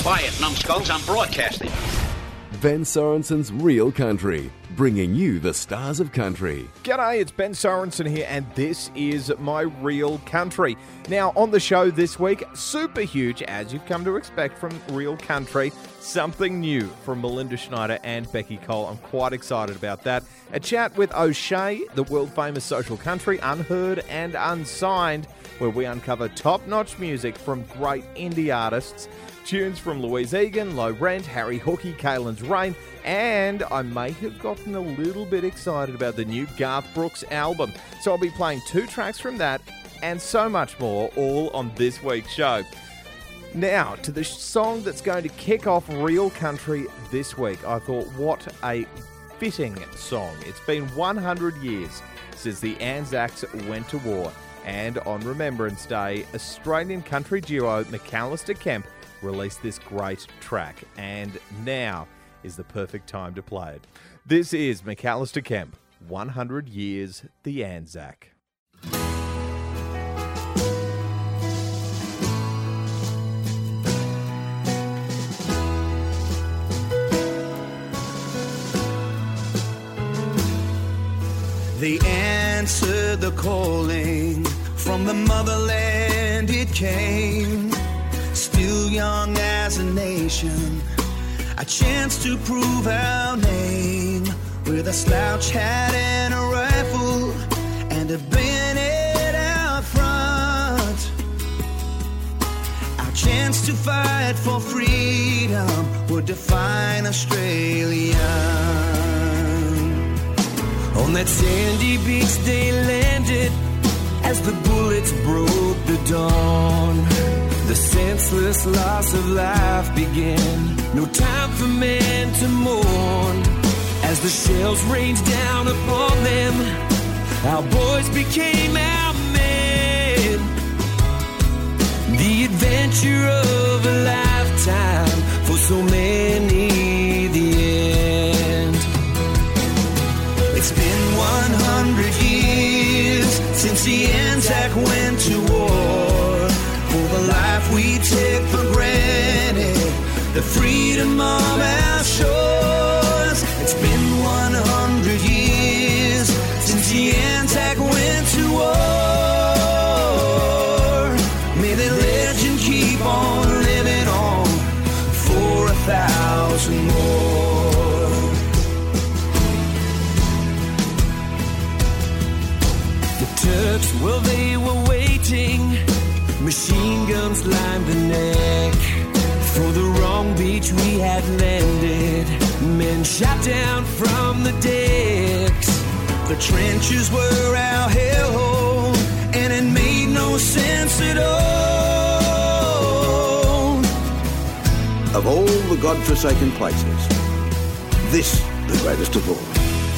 Buy it, numbskulls, I'm broadcasting. Ben Sorensen's Real Country, bringing you the stars of country. G'day, it's Ben Sorensen here, and this is My Real Country. Now, on the show this week, super huge, as you've come to expect from Real Country, something new from Melinda Schneider and Becky Cole. I'm quite excited about that. A chat with O'Shea, the world-famous social country, unheard and unsigned, where we uncover top-notch music from great indie artists. Tunes from Louise Egan, Low Rent, Harry Hookie, Kalen's Rain, and I may have gotten a little bit excited about the new Garth Brooks album. So I'll be playing 2 tracks from that and so much more, all on this week's show. Now, to the song that's going to kick off Real Country this week. I thought, what a fitting song. It's been 100 years since the Anzacs went to war. And on Remembrance Day, Australian country duo McAllister Kemp released this great track, and now is the perfect time to play it. This is McAllister Kemp, 100 Years, the Anzac. They answered the calling, from the motherland it came. Still young as a nation, a chance to prove our name. With a slouch hat and a rifle and a bayonet out front. Our chance to fight for freedom would define Australia. On that sandy beach they landed as the bullets broke the dawn. The senseless loss of life began. No time for men to mourn. As the shells rained down upon them, our boys became our men. The adventure of a lifetime for so many, the end. It's been 100 years since the Anzac went to war. For the life we take for granted, the freedom of our shores. It's been 100 years since the Anzac went to war. May the legend keep on living on for 1,000 more. The Turks, well, they were waiting. Machine guns lined the neck. For the wrong beach we had landed. Men shot down from the decks. The trenches were our hellhole, and it made no sense at all. Of all the godforsaken places, this the greatest of all.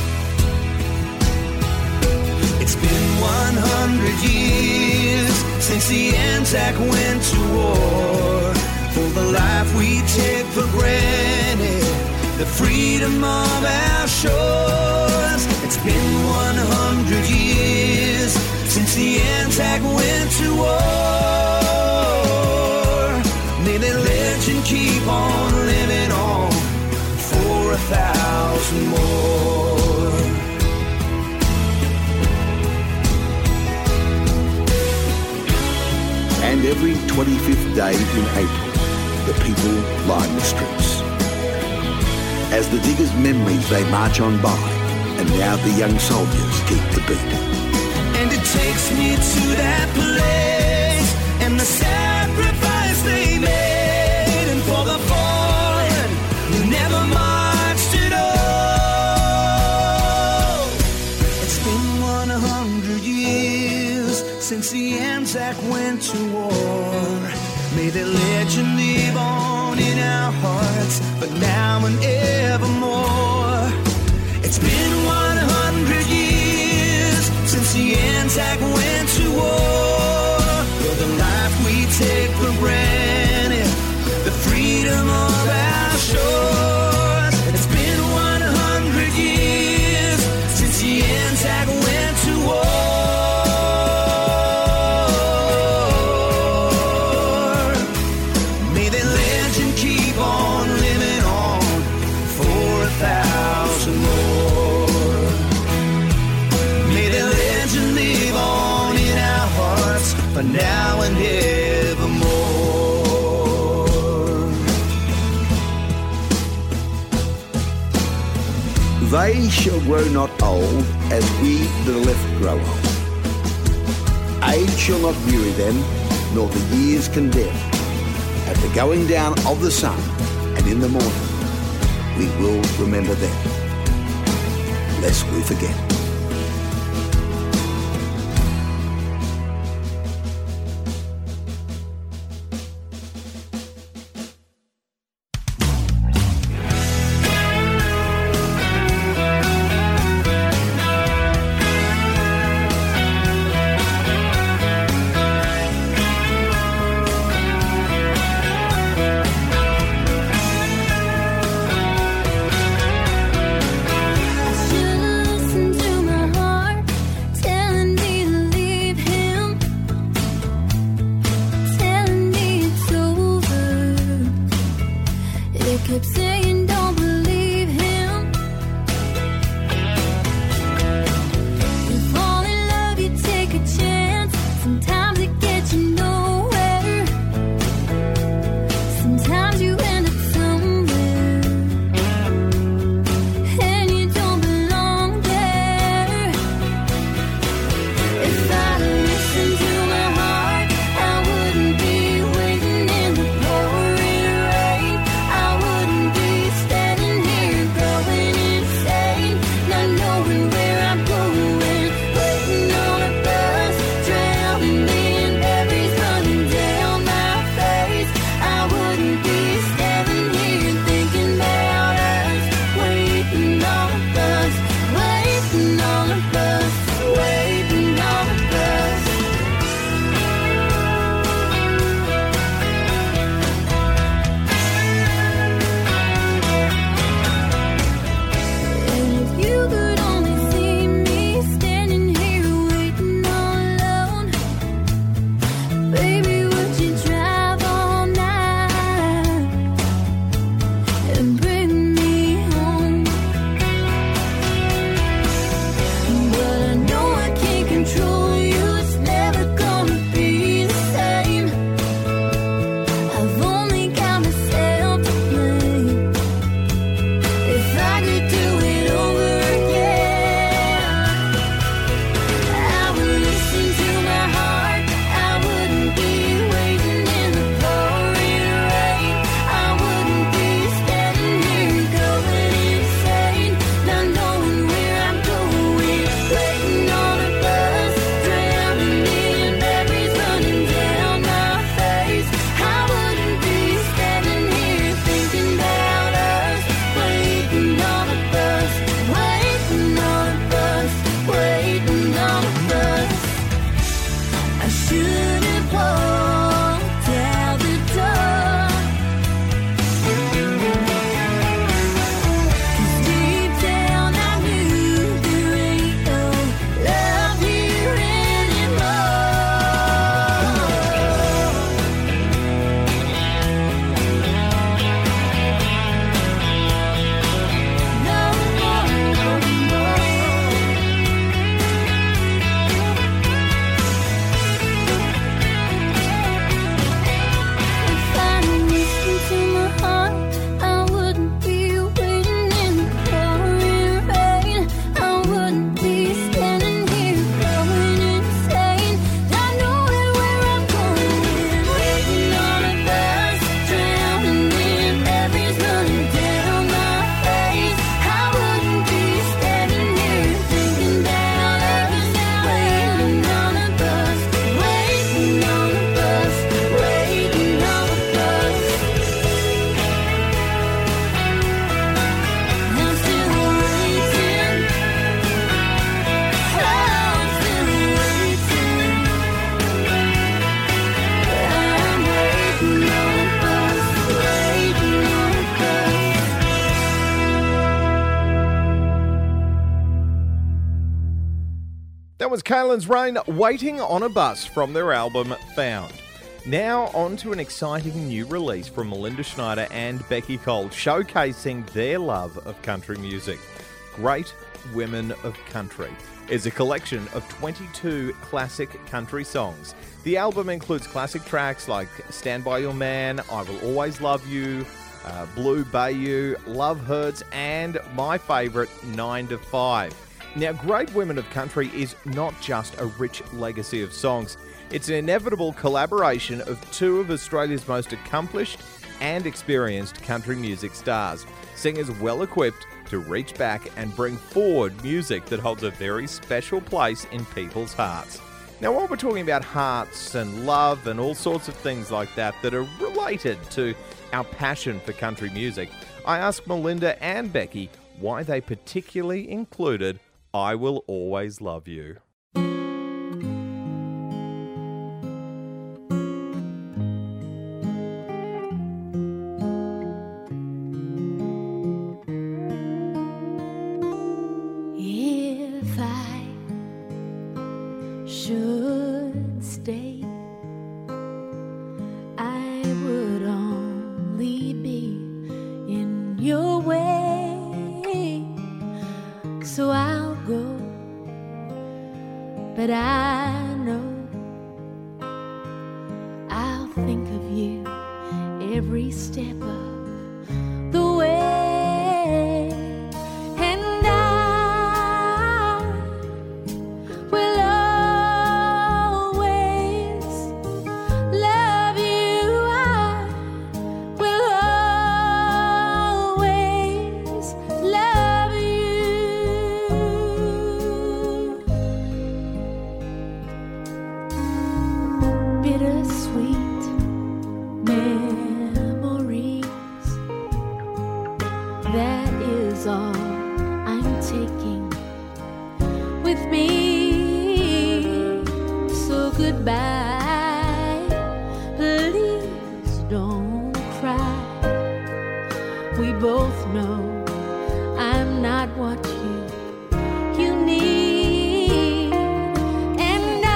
It's been 100 years since the Anzac went to war. For the life we take for granted, the freedom of our shores. It's been 100 years since the Anzac went to war. May the legend keep on living on for 1,000 more. And every 25th day in April, the people line the streets. As the diggers' memories they march on by, and now the young soldiers keep the beat. And it takes me to that place, and the sacrifice they made, and for the fallen who never marched at all. It's been 100 years since the Anzac went to war. May the legend live on in our hearts, but now and evermore. It's been 100 years since the Anzac went to war. For the life we take for granted, the freedom of our shores. It's been 100 years since the Anzac went to war. Keep They shall grow not old as we that are left grow old. Age shall not weary them, nor the years condemn. At the going down of the sun and in the morning, we will remember them, lest we forget. That was Kaylin's Rain, Waiting on a Bus, from their album Found. Now on to an exciting new release from Melinda Schneider and Becky Cole, showcasing their love of country music. Great Women of Country is a collection of 22 classic country songs. The album includes classic tracks like Stand By Your Man, I Will Always Love You, Blue Bayou, Love Hurts, and my favourite, 9 to 5. Now, Great Women of Country is not just a rich legacy of songs. It's an inevitable collaboration of two of Australia's most accomplished and experienced country music stars, singers well equipped to reach back and bring forward music that holds a very special place in people's hearts. Now, while we're talking about hearts and love and all sorts of things like that are related to our passion for country music, I asked Melinda and Becky why they particularly included I Will Always Love You. If I should stay, I would only be in your way. So I'll go, but I know I'll think of you every step of the way. And I will always love you. I will always love you. Bittersweet memories, that is all I'm taking with me. So goodbye, please don't cry. We both know I'm not what you need. And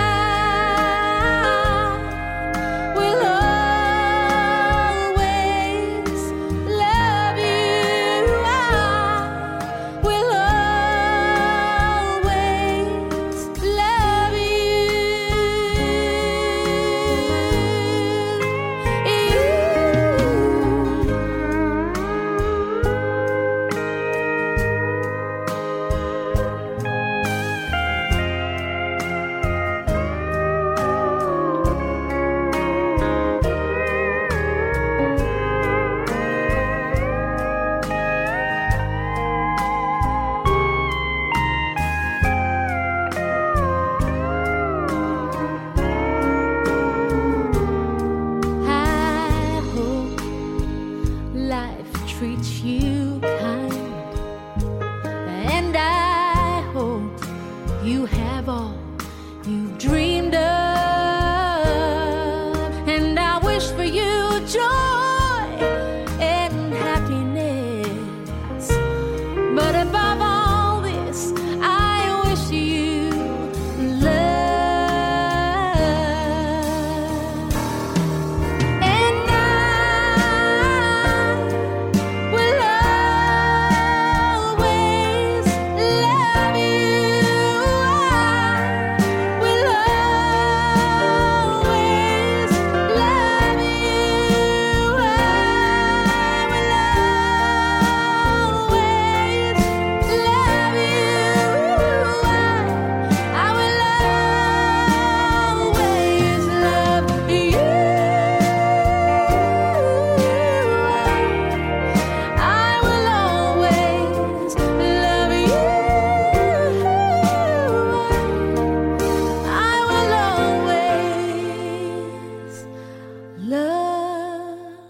I will always love you. I will always love I hope life treats you kind, and I hope you have all you dreamed of. And I wish for you joy and happiness, but above all this, I wish you love. And I will always love you. I will always love you. I will always love you. I will always love you. I will always love you. I will always love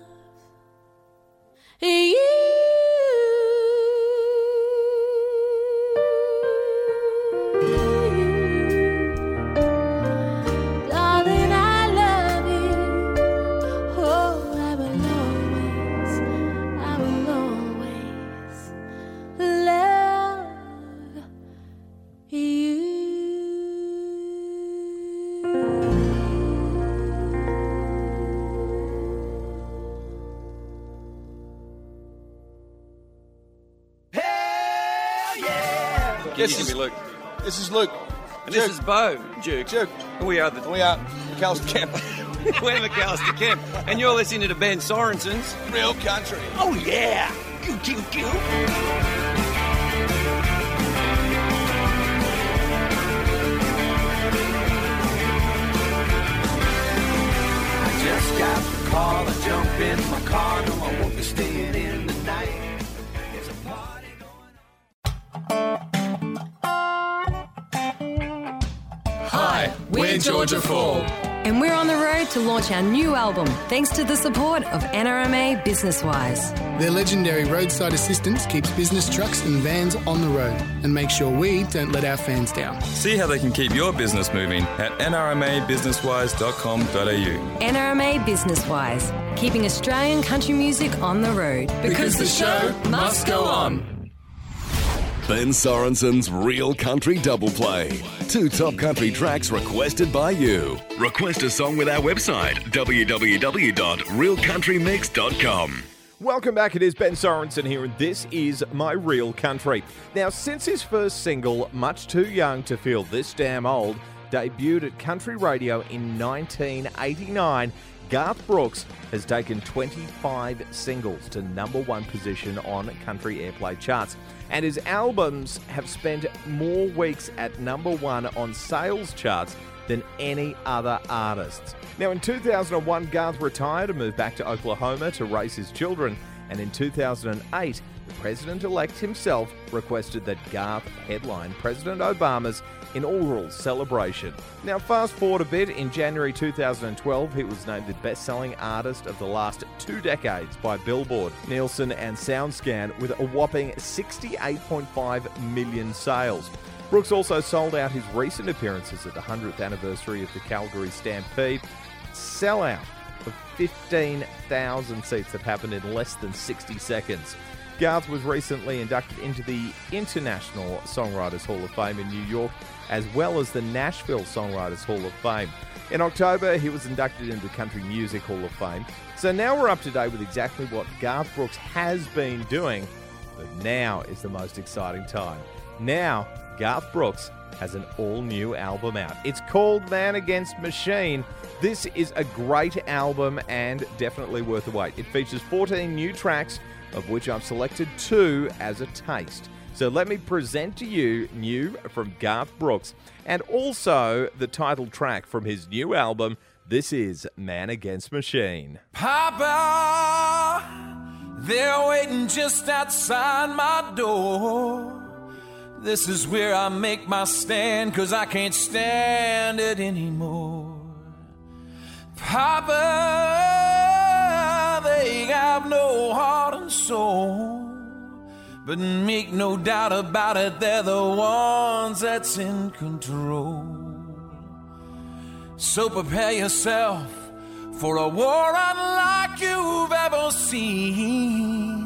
you. Darling, I love you. Oh, I will always love you. This is Luke. This is Luke. And this is Bo, Duke. And we are McAllister Kemp. we're McAllister Kemp. And you're listening to Ben Sorensen's Real Country. Oh, yeah. I just got the call, I jump in my car, no, I won't be staying in the night. There's a party going on. Hi, we're Georgia Fall. And we're on the road to launch our new album, thanks to the support of NRMA BusinessWise. Their legendary roadside assistance keeps business trucks and vans on the road and makes sure we don't let our fans down. See how they can keep your business moving at nrmabusinesswise.com.au. NRMA BusinessWise, keeping Australian country music on the road. Because the show must go on. Ben Sorensen's Real Country Double Play. 2 top country tracks requested by you. Request a song with our website, www.realcountrymix.com. Welcome back. It is Ben Sorensen here, and this is My Real Country. Now, since his first single, Much Too Young to Feel This Damn Old, debuted at country radio in 1989, Garth Brooks has taken 25 singles to number 1 position on country airplay charts. And his albums have spent more weeks at number 1 on sales charts than any other artists. Now, in 2001, Garth retired and moved back to Oklahoma to raise his children. And in 2008, the president-elect himself requested that Garth headline President Obama's inaugural celebration. Now, fast forward a bit, in January 2012, he was named the best-selling artist of the last 2 decades by Billboard, Nielsen and SoundScan, with a whopping 68.5 million sales. Brooks also sold out his recent appearances at the 100th anniversary of the Calgary Stampede, sellout of 15,000 seats that happened in less than 60 seconds. Garth was recently inducted into the International Songwriters Hall of Fame in New York, as well as the Nashville Songwriters Hall of Fame. In October, he was inducted into the Country Music Hall of Fame. So now we're up to date with exactly what Garth Brooks has been doing, but now is the most exciting time. Now, Garth Brooks has an all-new album out. It's called Man Against Machine. This is a great album and definitely worth the wait. It features 14 new tracks, of which I've selected 2 as a taste. So let me present to you new from Garth Brooks and also the title track from his new album. This is Man Against Machine. Papa, they're waiting just outside my door. This is where I make my stand, 'cause I can't stand it anymore. Papa, they have no heart and soul, but make no doubt about it, they're the ones that's in control. So prepare yourself for a war unlike you've ever seen.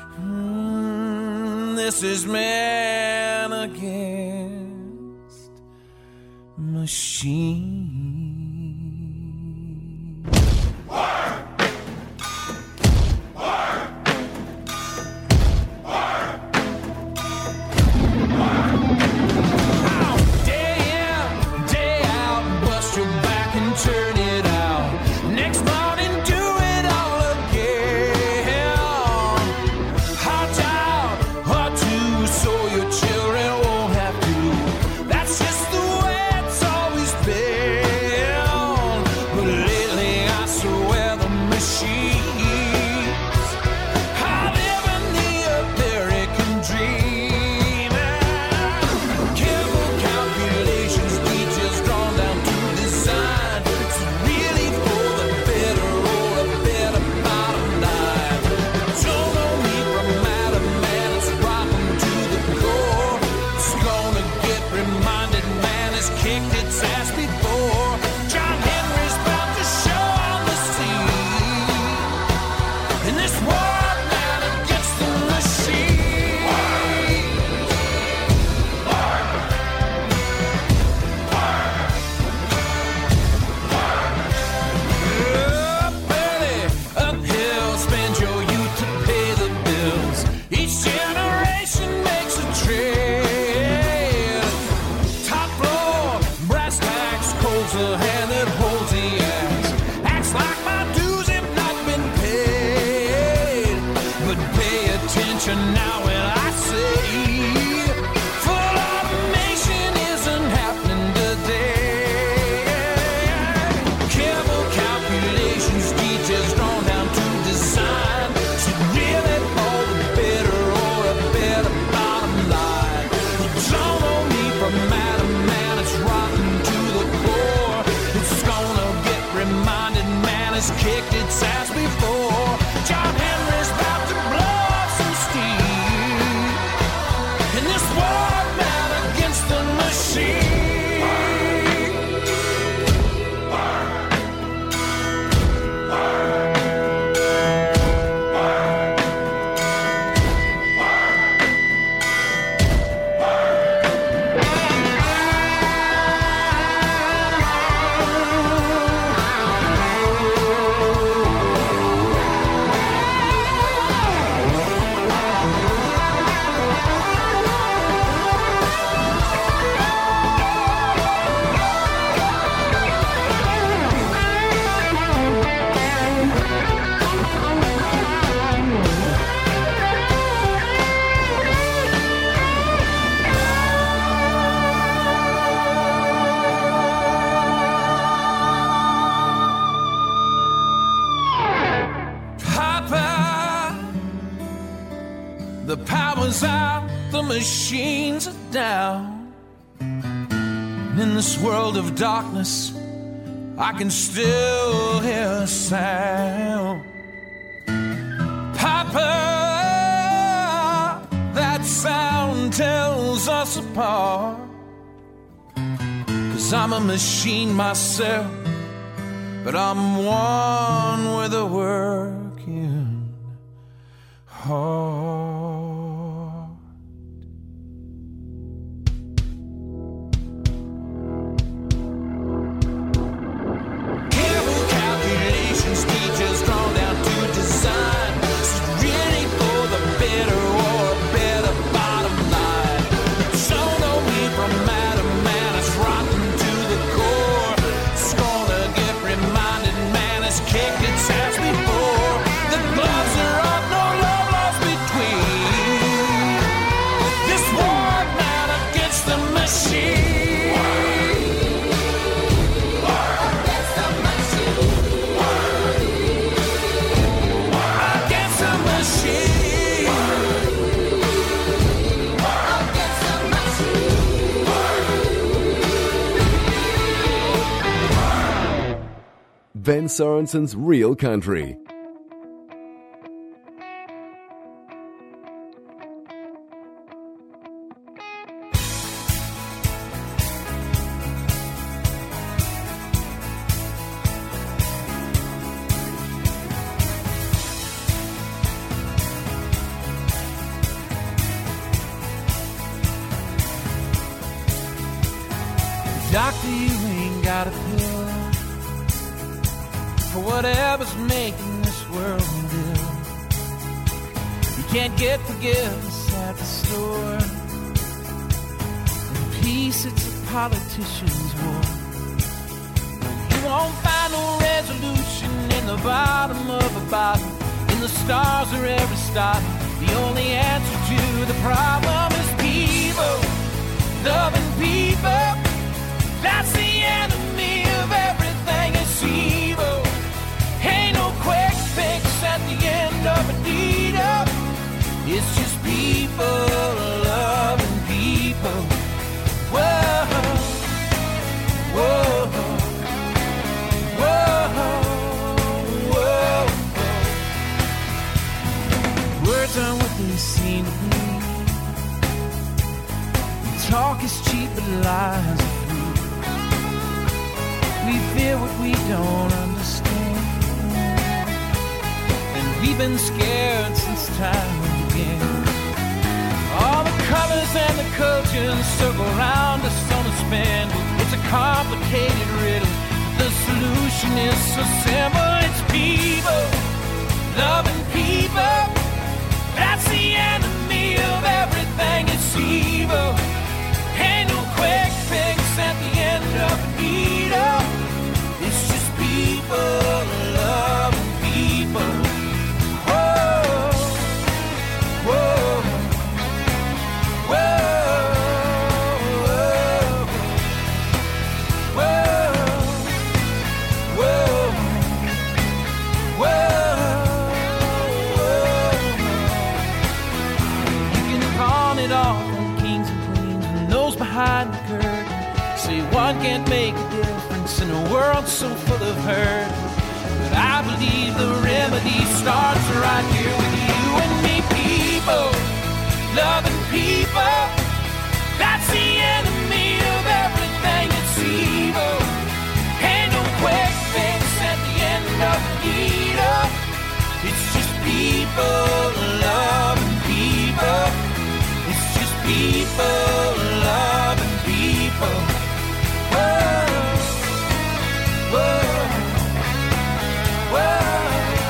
This is Man Against Machine. Turn it out. Next morning, do it all again. Hot out, hot too, so your children won't have to. That's just the way it's always been. picture now when I say full automation isn't happening today. Careful calculations, details drawn down to design. So really for the better or a better bottom line. Don't know me from Madam Man, it's rotten to the core. It's gonna get reminded, man, it's kicked its ass before. John Henry's about to blow off some steam in this war, man, against the machine. The power's out, the machines are down. And in this world of darkness, I can still hear a sound. Papa, that sound tells us apart. 'Cause I'm a machine myself, but I'm one with a working heart. Careful calculations, details drawn down to design. It's really for the better or a better bottom line. So know me from Madam Man, it's rotten to the core. It's gonna get reminded, man, it's kicked its ass before. The gloves are up, no love lost between. This war, man, against the machine. Against the machine. Against the machine. Against the machine. Ben Sorensen's Real Country. Doctor, you ain't got a pill for whatever's making this world live. You can't get forgiveness at the store. In peace, it's a politician's war. You won't find no resolution in the bottom of a bottle, in the stars or Aristotle. The only answer to the problem is people, loving people. That's the enemy of everything is evil. Ain't no quick fix at the end of a needle. It's just people loving people. Whoa, whoa, whoa, whoa. Words aren't what they seem to be. Talk is cheap, but lies are free. We fear what we don't understand, and we've been scared since time began. All the colors and the cultures circle around us on a spin. It's a complicated riddle. The solution is so simple. It's people, loving people. That's the enemy of everything. It's evil. Ain't no quick fix at the end of a needle. It's just people loving people. Whoa, whoa. one can't make a difference in a world so full of hurt. But I believe the remedy starts right here with you and me. People, loving people, that's the enemy of everything that's evil. Ain't no quick fix at the end of the needle. It's just people loving people. It's just people loving people. Whoa, whoa, whoa.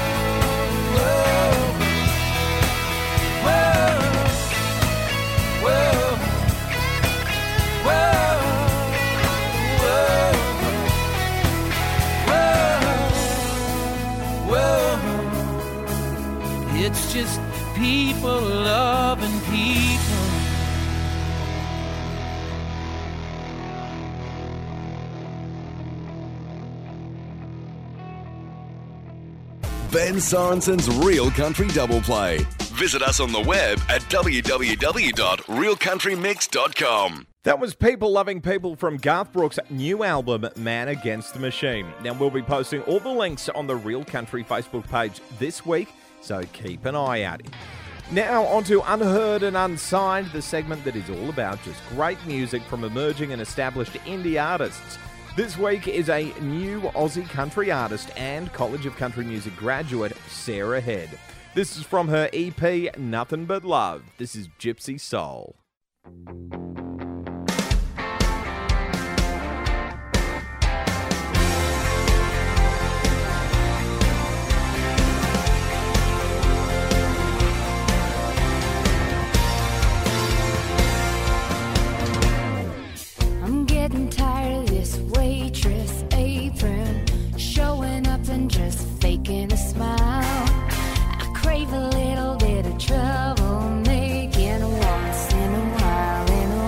It's just people loving people. Ben Sorensen's Real Country Double Play. Visit us on the web at www.realcountrymix.com. That was People Loving People from Garth Brooks' new album, Man Against the Machine. Now, we'll be posting all the links on the Real Country Facebook page this week, so keep an eye out. Now, on to Unheard and Unsigned, the segment that is all about just great music from emerging and established indie artists. This week is a new Aussie country artist and College of Country Music graduate, Sarah Head. This is from her EP, Nothing But Love. This is Gypsy Soul. I'm getting tired of this waitress apron, showing up and just faking a smile. I crave a little bit of trouble making once in a while,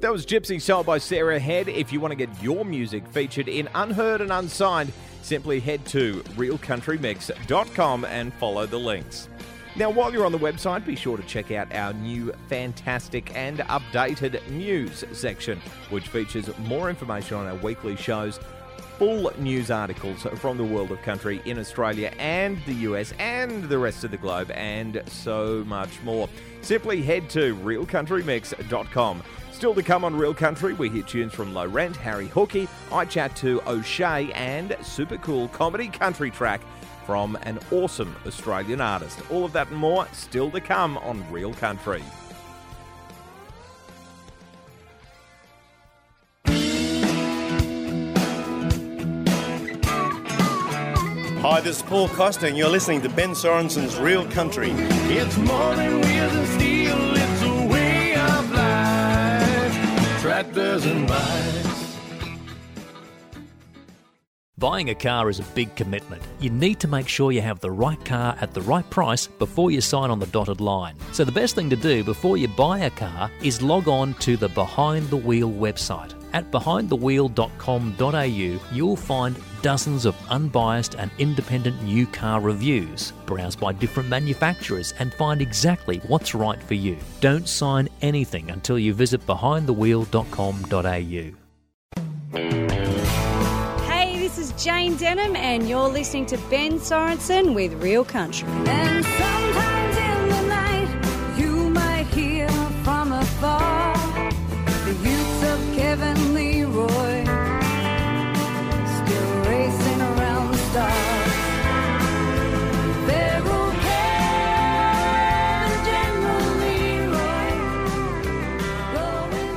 That was Gypsy Soul by Sarah Head. If you want to get your music featured in Unheard and Unsigned, simply head to realcountrymix.com and follow the links. Now, while you're on the website, be sure to check out our new fantastic and updated news section, which features more information on our weekly shows, full news articles from the world of country in Australia and the US and the rest of the globe, and so much more. Simply head to realcountrymix.com. Still to come on Real Country, we hear tunes from Low Rent, Harry Hookey, I chat to O'Shea, and super cool comedy country track from an awesome Australian artist. All of that and more still to come on Real Country. Hi, this is Paul Costa, and you're listening to Ben Sorensen's Real Country. It's more than wheels and steel, it's a way of life. Tractors and bikes. Buying a car is a big commitment. You need to make sure you have the right car at the right price before you sign on the dotted line. So the best thing to do before you buy a car is log on to the Behind the Wheel website. At behindthewheel.com.au, you'll find dozens of unbiased and independent new car reviews. Browse by different manufacturers and find exactly what's right for you. Don't sign anything until you visit behindthewheel.com.au. Hey, this is Jane Denham, and you're listening to Ben Sorensen with Real Country. And sometimes in the night, you might hear from afar the youths of Kevin Leroy still racing around the stars. They're okay, General Leroy going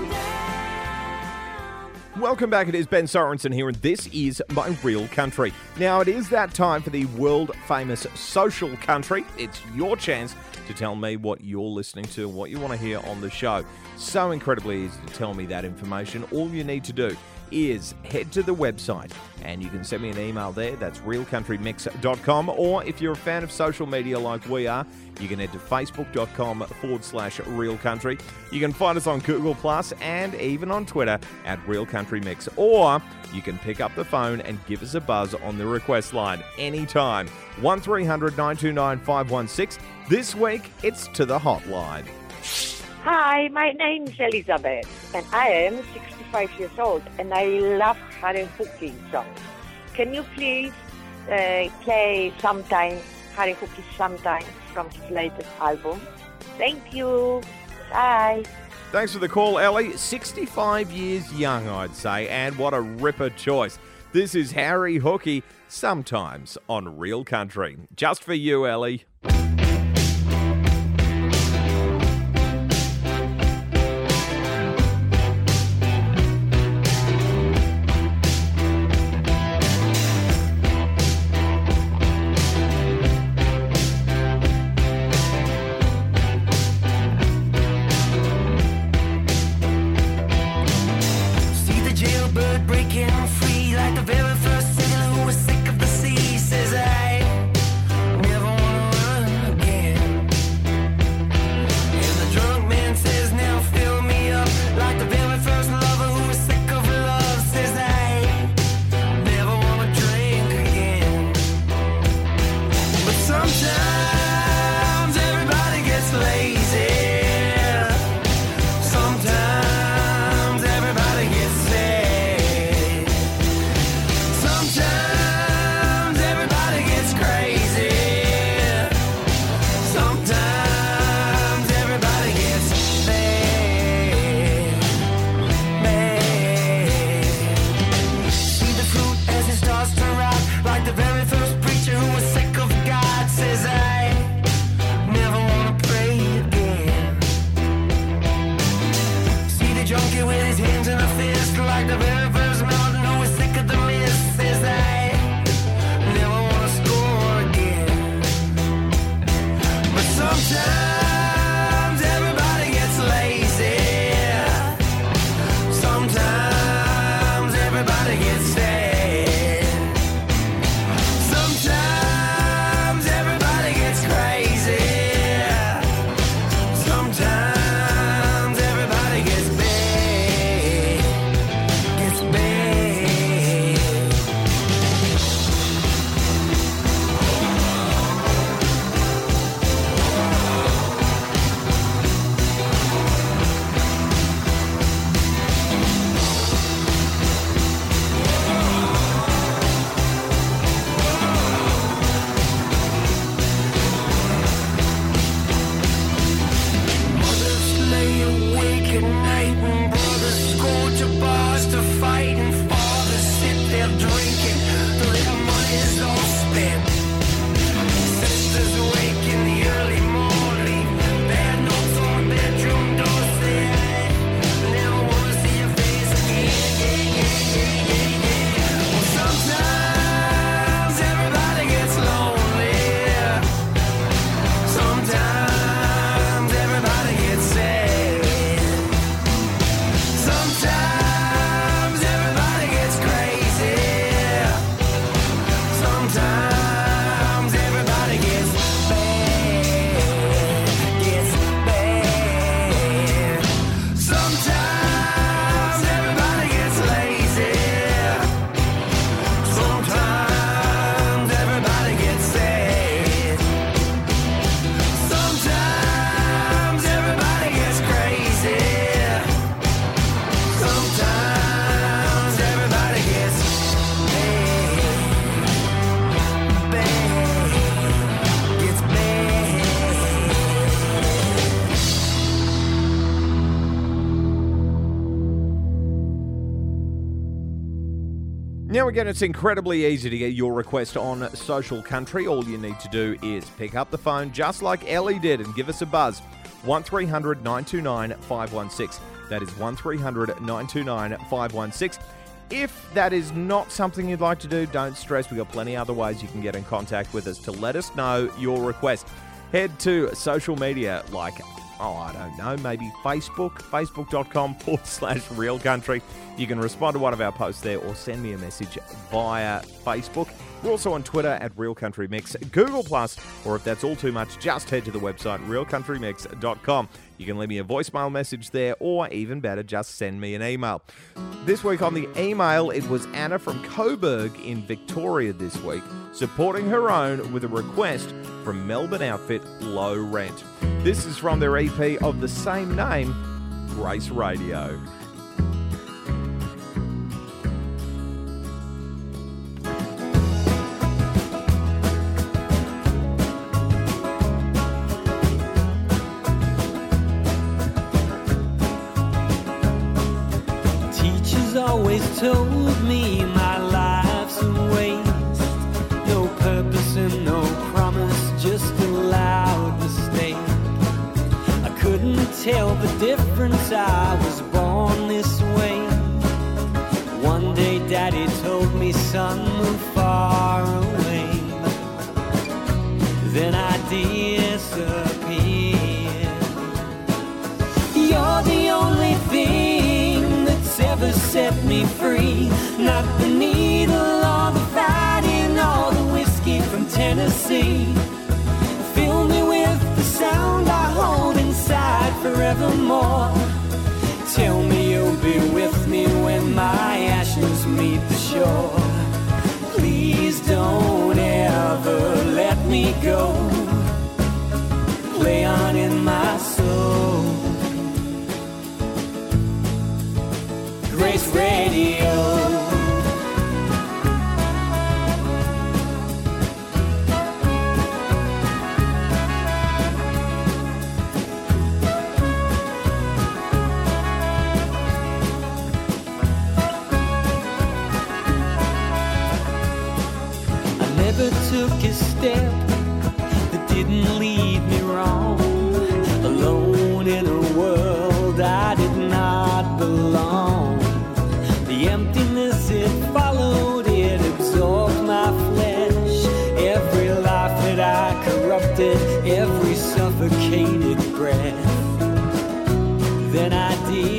down. Welcome back. It is Ben Sorensen here, and this is my Real Country. Now, it is that time for the world-famous Social Country. It's your chance to tell me what you're listening to and what you want to hear on the show. So incredibly easy to tell me that information. All you need to do is head to the website and you can send me an email there. That's realcountrymix.com. Or if you're a fan of social media like we are, you can head to facebook.com/realcountry. You can find us on Google Plus and even on Twitter at Real Country Mix. Or you can pick up the phone and give us a buzz on the request line anytime. 1300 929 516. This week, it's to the hotline. Hi, my name is Elizabeth, and I am 65 years old, and I love Harry Hookey songs. Can you please play sometime Harry Hookey Sometimes from his latest album? Thank you. Bye. Thanks for the call, Ellie. 65 years young, I'd say, and what a ripper choice. This is Harry Hookey, Sometimes on Real Country. Just for you, Ellie. Very first sailor who was sick of the sea says I never wanna run at night, and brothers go to bars to fight, and fathers sit there drinking till their money's all spent. Sisters awake in the early morning, bad notes on bedroom doors say, I never wanna see your face again. Well, sometimes everybody gets lonely. Sometimes everybody gets sad. Sometimes everybody gets crazy. Sometimes everybody gets bad. Sometimes everybody gets lazy. Sometimes everybody gets sad. Sometimes everybody gets crazy. Sometimes everybody gets gets bad. Now again, it's incredibly easy to get your request on Social Country. All you need to do is pick up the phone just like Ellie did and give us a buzz. 1300 929 516. That is 1300 929 516. If that is not something you'd like to do, don't stress. We've got plenty of other ways you can get in contact with us to let us know your request. Head to social media like, I don't know, maybe facebook.com/Real Country. You can respond to one of our posts there or send me a message via Facebook. We're also on Twitter at Real Country Mix, Google+, or if that's all too much, just head to the website realcountrymix.com. You can leave me a voicemail message there, or even better, just send me an email. This week on the email, it was Anna from Coburg in Victoria this week, supporting her own with a request from Melbourne outfit Low Rent. This is from their EP of the same name, Grace Radio. Always told me my life's a waste. No purpose and no promise, just a loud mistake. I couldn't tell the difference, I was born this way. One day Daddy told me, son, move far away. Then I disappeared. You're the only thing that's ever set me free. Not the needle or the fighting or the whiskey from Tennessee. Fill me with the sound I hold inside forevermore. Tell me you'll be with me when my ashes meet the shore. Please don't ever let me go. Play on in my soul. Grace Radio. I never took a step that didn't lead me wrong. Alone in a world I did not belong. The emptiness it followed, it absorbed my flesh. Every life that I corrupted, every suffocated breath. Then I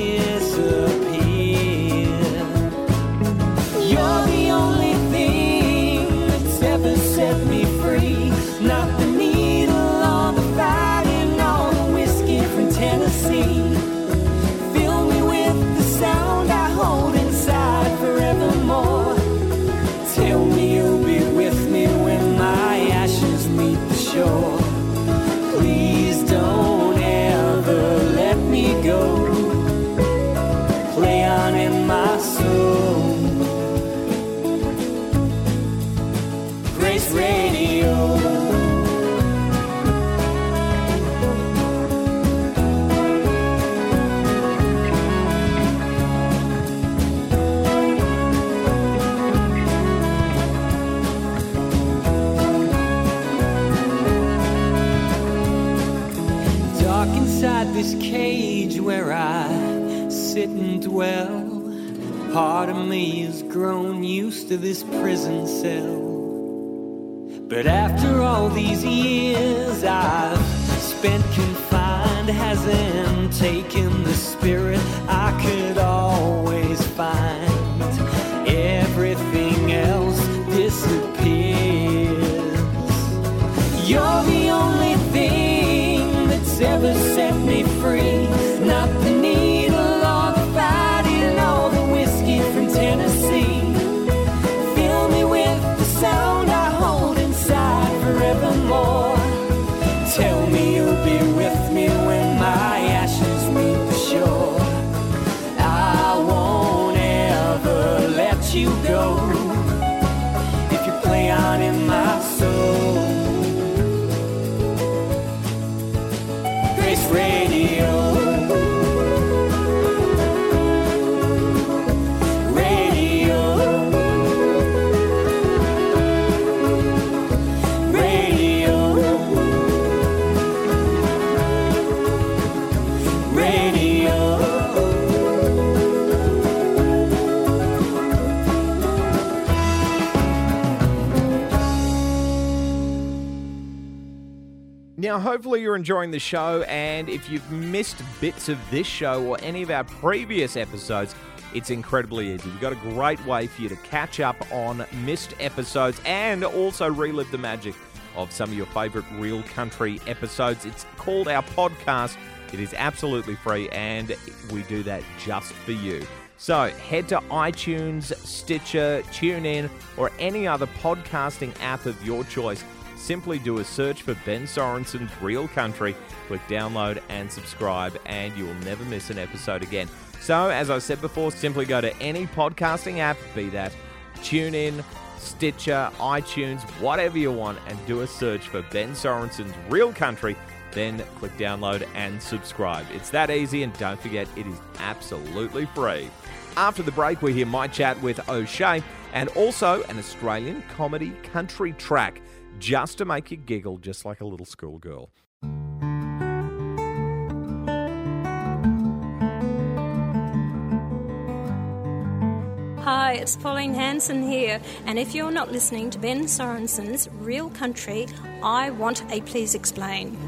disappeared. You're the only thing that's ever set me free. Not the needle or the fighting or the whiskey from Tennessee. Fill me with the sound I hold inside forevermore. Tell me you'll be with me when my ashes meet the shore. Please don't ever let me go. Play on in my soul. Grace Radio. inside this cage where I sit and dwell. Part of me has grown used to this prison cell. But after all these years I've spent confined, hasn't taken the spirit I could always find. Everything else disappears. You're the only thing that's ever set me free. Not the needle or the fighting or the whiskey from Tennessee. Fill me with the sound I hold inside forevermore. Tell me you'll be with me when my ashes meet the shore. I won't ever let you go if you play on in my soul. Grace Radio. Now, hopefully you're enjoying the show, and if you've missed bits of this show or any of our previous episodes, it's incredibly easy. We've got a great way for you to catch up on missed episodes and also relive the magic of some of your favourite Real Country episodes. It's called our podcast. It is absolutely free, and we do that just for you. So head to iTunes, Stitcher, TuneIn, or any other podcasting app of your choice. Simply do a search for Ben Sorensen's Real Country, click download and subscribe, and you will never miss an episode again. So, as I said before, simply go to any podcasting app, be that TuneIn, Stitcher, iTunes, whatever you want, and do a search for Ben Sorensen's Real Country, then click download and subscribe. It's that easy, and don't forget, it is absolutely free. After the break, we hear my chat with O'Shea, and also an Australian comedy country track, just to make you giggle just like a little schoolgirl. Hi, it's Pauline Hanson here, and if you're not listening to Ben Sorensen's Real Country, I want a Please Explain.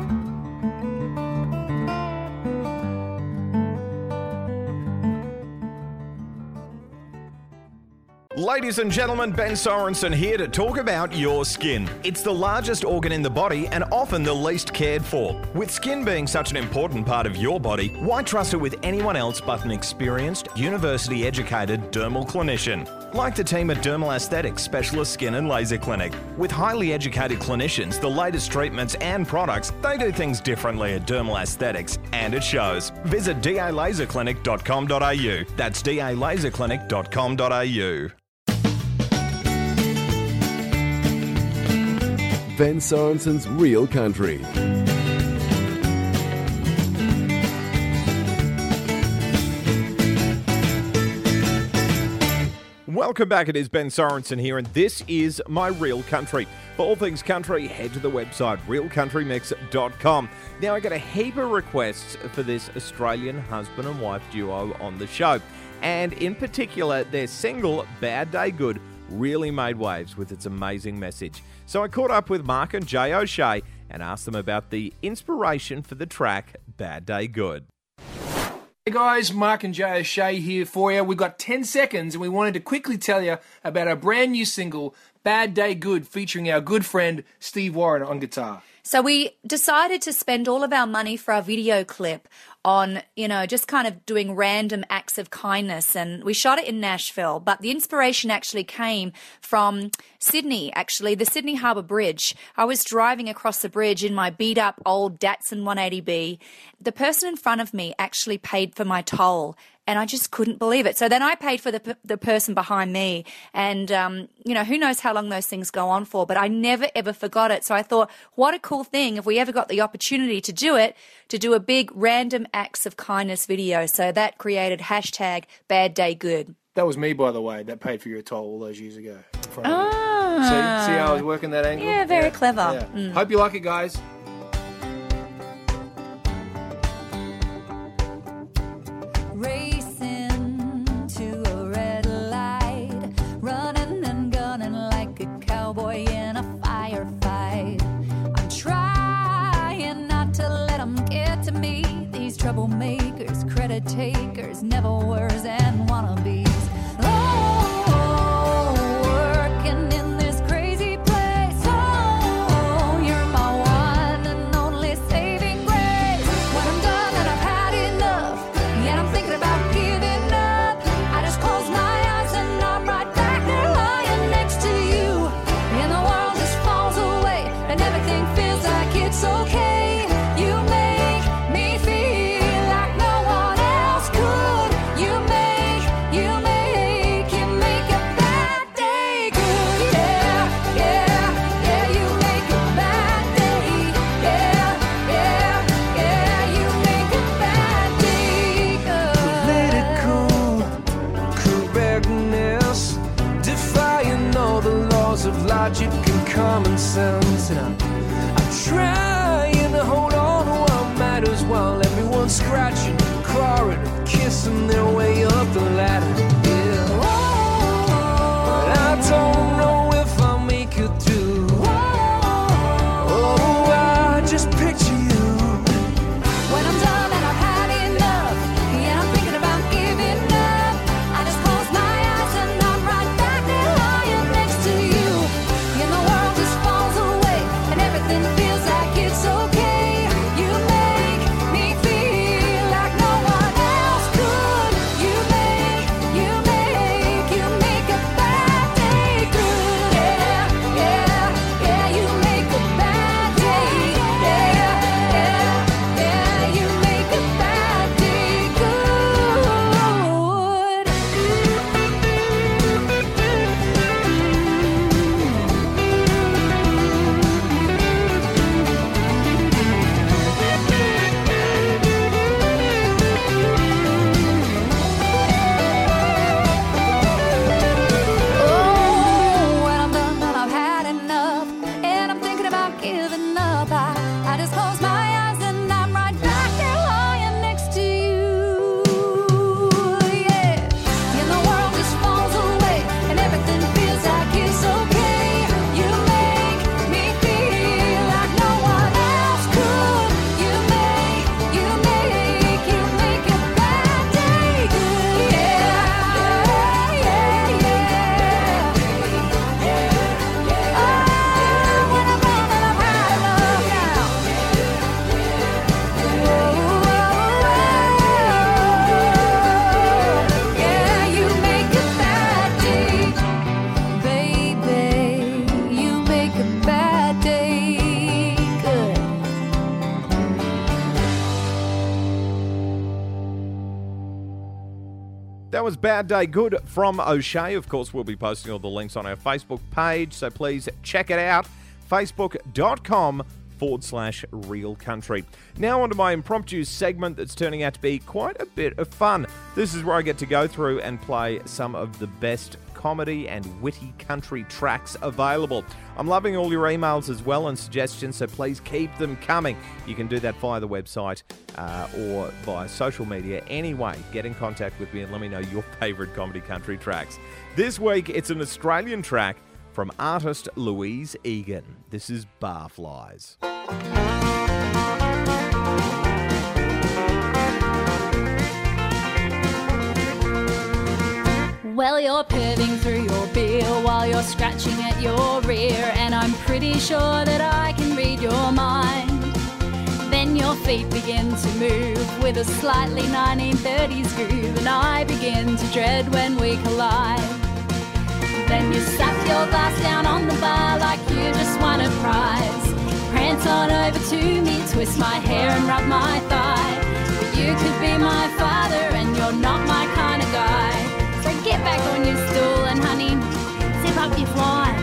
Ladies and gentlemen, Ben Sorensen here to talk about your skin. It's the largest organ in the body and often the least cared for. With skin being such an important part of your body, why trust it with anyone else but an experienced, university-educated dermal clinician? Like the team at Dermal Aesthetics Specialist Skin and Laser Clinic. With highly educated clinicians, the latest treatments and products, they do things differently at Dermal Aesthetics, and it shows. Visit dalaserclinic.com.au. That's dalaserclinic.com.au. Ben Sorensen's Real Country. Welcome back. It is Ben Sorensen here, and this is my Real Country. For all things country, head to the website realcountrymix.com. Now, I got a heap of requests for this Australian husband and wife duo on the show, and in particular, their single Bad Day Good really made waves with its amazing message. So I caught up with Mark and Jay O'Shea and asked them about the inspiration for the track Bad Day Good. Hey guys, Mark and Jay O'Shea here for you. We've got 10 seconds and we wanted to quickly tell you about our brand new single, Bad Day Good, featuring our good friend Steve Warren on guitar. So we decided to spend all of our money for our video clip on, just kind of doing random acts of kindness. And we shot it in Nashville, but the inspiration actually came from Sydney, the Sydney Harbour Bridge. I was driving across the bridge in my beat-up old Datsun 180B. The person in front of me actually paid for my toll, and I just couldn't believe it. So then I paid for the person behind me, and, who knows how long those things go on for, but I never, ever forgot it. So I thought, what a cool thing if we ever got the opportunity to do it, to do a big random acts of kindness video. So that created hashtag Bad Day Good. That was me, by the way, that paid for your toll all those years ago. See how I was working that angle? Yeah, very clever. Yeah. Hope you like it, guys. troublemakers, credit takers, never-wears and wannabes. Oh, working in this crazy place. Oh, you're my one and only saving grace. When I'm done and I've had enough, and I'm thinking about giving up, I just close my eyes and I'm right back there lying next to you. And the world just falls away and everything feels like it's okay. You make me feel like no one else could. You make a bad day good. Yeah, yeah, yeah, you make a bad day. Yeah, yeah, yeah, you make a bad day good. Political correctness, defying all the laws of logic and common sense. And I'm trying to hold on to what matters while everyone's scratching, clawing, and kissing their way up the ladder. Yeah. But I don't know if I'll make it through. Oh, I just picture you. When I'm done and I've had enough, and I'm thinking about giving up, I just close my eyes and I'm right back there lying next to you. And the world just falls away and everything feels like it's okay. You make me feel like no one else could. You make a bad day good. Yeah, yeah, yeah, you make a bad day. Yeah, yeah, yeah, you make a bad day good. Oh, when I'm done and I've had enough, and I'm thinking about giving up, I just close my eyes and I'm right back there lying next to you. Yeah, and the world just falls away and everything feels like it's okay. You make me feel like no one else could. You make a bad day good. Yeah, yeah, yeah. Oh, when I'm done and I've had enough now. Yeah, you make a bad day, baby. You make a bad day good. That was Bad Day Good from O'Shea. Of course, we'll be posting all the links on our Facebook page, so please check it out. Facebook.com/Real Country. Now onto my impromptu segment that's turning out to be quite a bit of fun. This is where I get to go through and play some of the best comedy and witty country tracks available. I'm loving all your emails as well and suggestions, so please keep them coming. You can do that via the website or via social media. Anyway, get in contact with me and let me know your favourite comedy country tracks. This week, it's an Australian track from artist Louise Egan. This is Barflies. Well, you're perving through your beer while you're scratching at your rear, and I'm pretty sure that I can read your mind. Then your feet begin to move with a slightly 1930s groove, and I begin to dread when we collide. Then you slap your glass down on the bar like you just won a prize. Prance on over to me, twist my hair and rub my thigh. But you could be my father and you're not my kind of guy. So get back on your stool and honey, zip up your fly.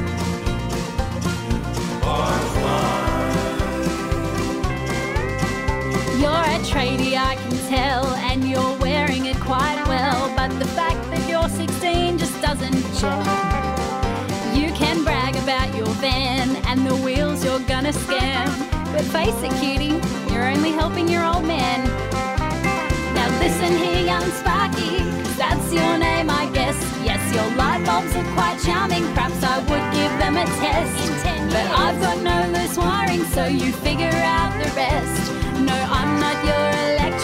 You're a tradie, I can tell, and you're wearing it quite well. But the fact that you're 16 just doesn't gel. You can brag about your van and the wheels you're gonna scam, but face it, cutie, you're only helping your old man. Now listen here, young Sparky, 'cause that's your name, I guess. Yes, your light bulbs are quite charming, perhaps I would give them a test. But I've got no loose wiring, so you figure out the rest. No, I'm not your electrician.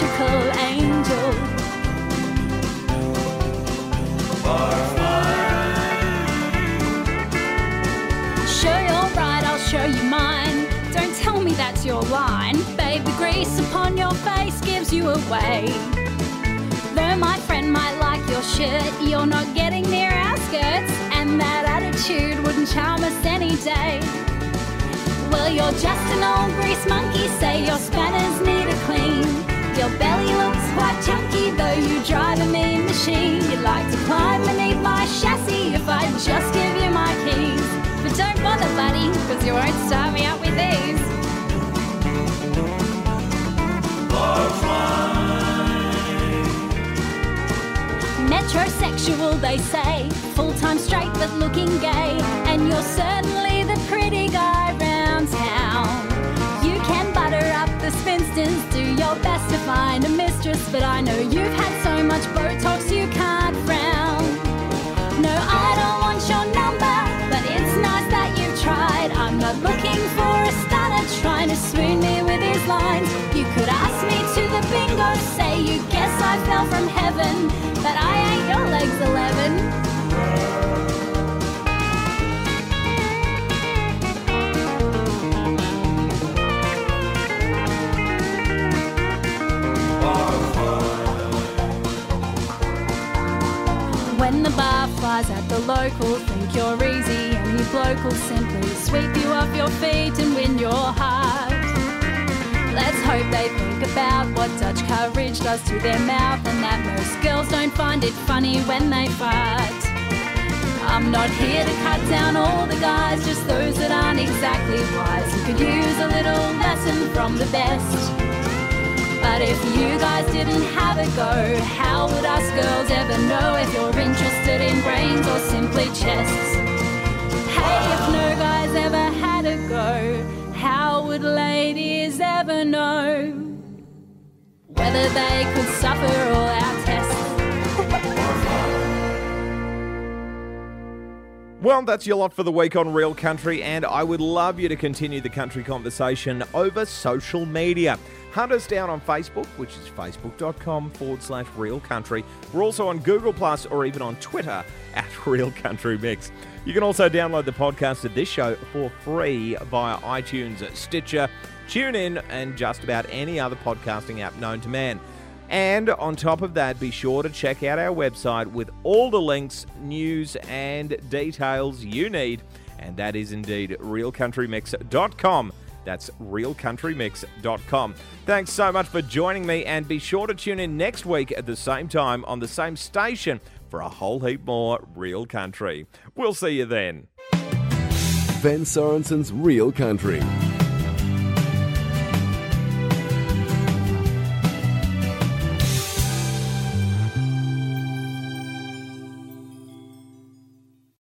lump on your face gives you away. Though my friend might like your shirt, you're not getting near our skirts, and that attitude wouldn't charm us any day. Well, you're just an old grease monkey, say your spanners need a clean. Your belly looks quite chunky, though you drive a mean machine. You'd like to climb beneath my chassis if I'd just give you my keys. But don't bother, buddy, because you won't start me up with these. Metrosexual, they say, full-time straight but looking gay, and you're certainly the pretty guy round town. You can butter up the spinsters, do your best to find a mistress, but I know you've had so much Botox you can't frown. No, I don't want your number, but it's nice that you've tried. I'm not looking for a stunner trying to swoon me with his lines. You could ask me to the bingo, say you guess I fell from heaven, but I ain't your legs 11. When the bar flies at the local, think you're easy, and you bloke will simply sweep you off your feet and win your heart. Let's hope they think about what Dutch courage does to their mouth, and that most girls don't find it funny when they fart. I'm not here to cut down all the guys, just those that aren't exactly wise, who could use a little lesson from the best. But if you guys didn't have a go, how would us girls ever know if you're interested in brains or simply chests? Hey, if no guys ever had a go, how would ladies ever know whether they could suffer all our tests? Well, that's your lot for the week on Real Country, and I would love you to continue the country conversation over social media. Hunt us down on Facebook, which is facebook.com/Real Country. We're also on Google Plus or even on Twitter at Real Country Mix. You can also download the podcast of this show for free via iTunes, Stitcher, TuneIn, and just about any other podcasting app known to man. And on top of that, be sure to check out our website with all the links, news, and details you need. And that is indeed realcountrymix.com. That's realcountrymix.com. Thanks so much for joining me, and be sure to tune in next week at the same time on the same station for a whole heap more Real Country. We'll see you then. Ben Sorensen's Real Country.